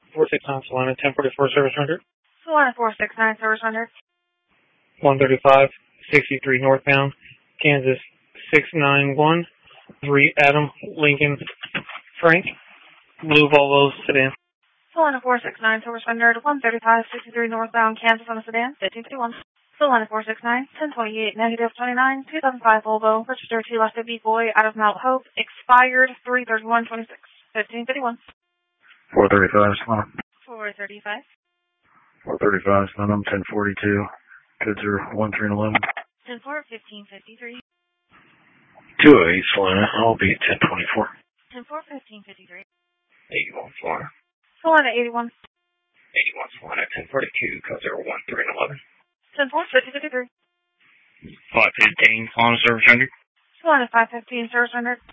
469 Salina, 1044 service rendered. Salina 469 service rendered. 135, 63 northbound, Kansas 691, 3 Adam, Lincoln, Frank, blue Volvo sedan. Salina 469 service rendered. 135, 63 northbound, Kansas on a sedan, 1551. Salina 469, 1028, negative 29, 2005 Volvo, registered to Lester B. Boy out of Mount Hope, expired 3/31/26, 1551. 435, Salina. 435. 435, Salina, 1042. Codes are 1311. 10-4, 1553. 208, Salina. I'll be at 1024. 10-4, 1553. 81, Salina. Salina 81. 81, Salina, 1042, codes are 1311. 10-4, 5053. 515, Salina, service rendered. Salina 515, service rendered.